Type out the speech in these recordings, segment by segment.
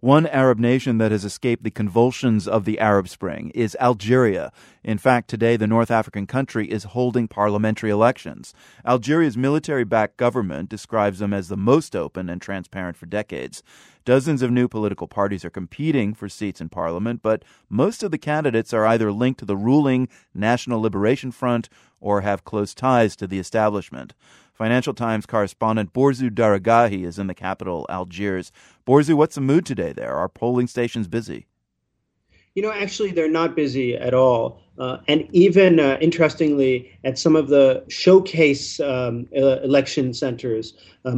One Arab nation that has escaped the convulsions of the Arab Spring is Algeria. In fact, today the North African country is holding parliamentary elections. Algeria's military-backed government describes them as the most open and transparent for decades. Dozens of new political parties are competing for seats in parliament, but most of the candidates are either linked to the ruling National Liberation Front or have close ties to the establishment. Financial Times correspondent Borzou Daragahi is in the capital, Algiers. Borzou, what's the mood today there? Are polling stations busy? Actually, they're not busy at all. And even, interestingly, at some of the showcase election centers,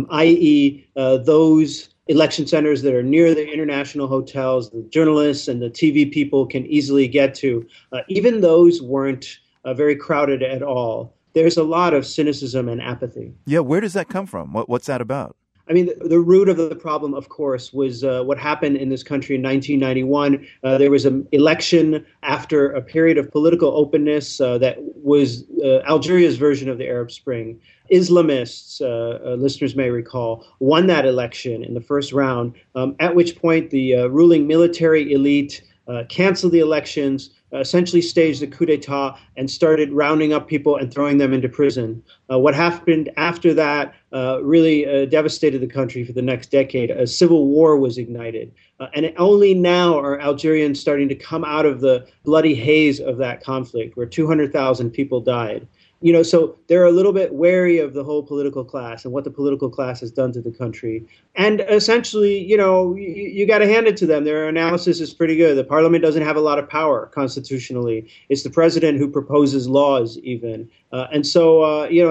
i.e. Those election centers that are near the international hotels, the journalists and the TV people can easily get to, even those weren't very crowded at all. There's a lot of cynicism and apathy. Yeah, where does that come from? What's that about? I mean, the root of the problem, of course, was what happened in this country in 1991. There was an election after a period of political openness that was Algeria's version of the Arab Spring. Islamists, listeners may recall, won that election in the first round, at which point the ruling military elite canceled the elections, essentially staged the coup d'etat and started rounding up people and throwing them into prison. What happened after that really devastated the country for the next decade. A civil war was ignited. And only now are Algerians starting to come out of the bloody haze of that conflict where 200,000 people died. So they're a little bit wary of the whole political class and what the political class has done to the country. And essentially, you got to hand it to them. Their analysis is pretty good. The parliament doesn't have a lot of power constitutionally. It's the president who proposes laws even. And so,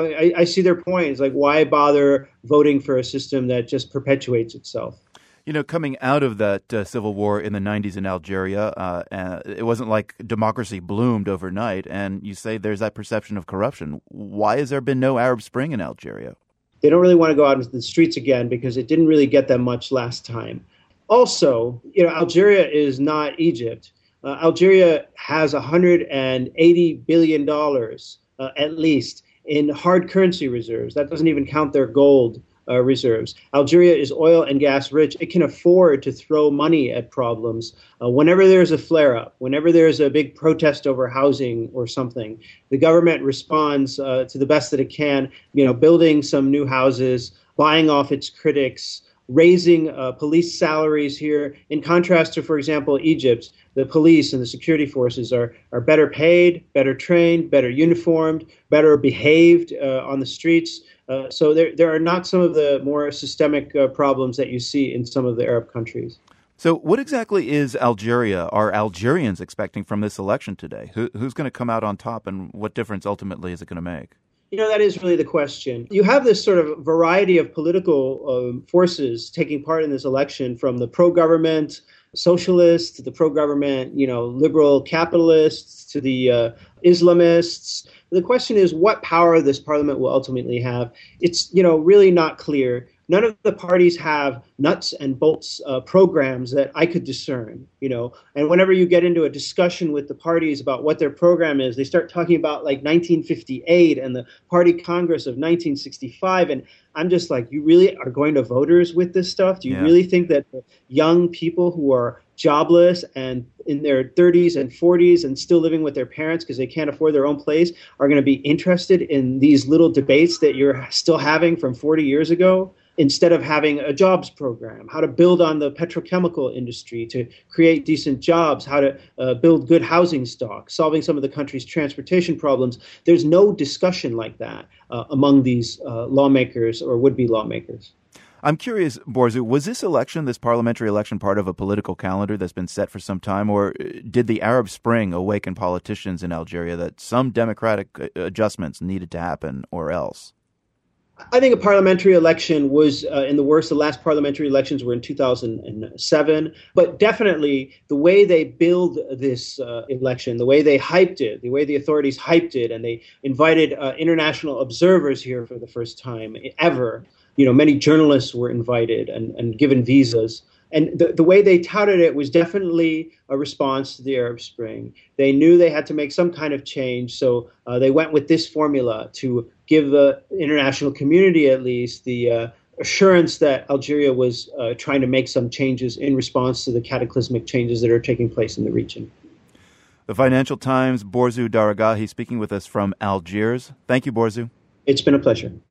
I see their point. It's like, why bother voting for a system that just perpetuates itself? Coming out of that civil war in the 90s in Algeria, it wasn't like democracy bloomed overnight. And you say there's that perception of corruption. Why has there been no Arab Spring in Algeria? They don't really want to go out into the streets again because it didn't really get them much last time. Also, Algeria is not Egypt. Algeria has $180 billion, at least, in hard currency reserves. That doesn't even count their gold reserves. Algeria is oil and gas rich. It can afford to throw money at problems. Whenever there's a flare-up, whenever there's a big protest over housing or something, the government responds to the best that it can, building some new houses, buying off its critics, raising police salaries here. In contrast to, for example, Egypt, the police and the security forces are better paid, better trained, better uniformed, better behaved on the streets. So there are not some of the more systemic problems that you see in some of the Arab countries. So what exactly is Algeria? Are Algerians expecting from this election today? Who's going to come out on top, and what difference ultimately is it going to make? That is really the question. You have this sort of variety of political forces taking part in this election, from the pro-government socialists to the pro-government, liberal capitalists to the Islamists. The question is what power this parliament will ultimately have. It's, really not clear. None of the parties have nuts and bolts programs that I could discern, And whenever you get into a discussion with the parties about what their program is, they start talking about like 1958 and the Party Congress of 1965. And I'm just like, you really are going to voters with this stuff? Do you really think that young people who are jobless and in their 30s and 40s and still living with their parents because they can't afford their own place are going to be interested in these little debates that you're still having from 40 years ago? Instead of having a jobs program, how to build on the petrochemical industry to create decent jobs, how to build good housing stock, solving some of the country's transportation problems. There's no discussion like that among these lawmakers or would-be lawmakers. I'm curious, Borzou, was this election, this parliamentary election, part of a political calendar that's been set for some time, or did the Arab Spring awaken politicians in Algeria that some democratic adjustments needed to happen or else? I think a parliamentary election was in the works. The last parliamentary elections were in 2007. But definitely the way they build this election, the way they hyped it, the way the authorities hyped it, and they invited international observers here for the first time ever. Many journalists were invited and given visas. And the way they touted it was definitely a response to the Arab Spring. They knew they had to make some kind of change, so they went with this formula to give the international community, at least, the assurance that Algeria was trying to make some changes in response to the cataclysmic changes that are taking place in the region. The Financial Times' Borzou Daragahi speaking with us from Algiers. Thank you, Borzou. It's been a pleasure.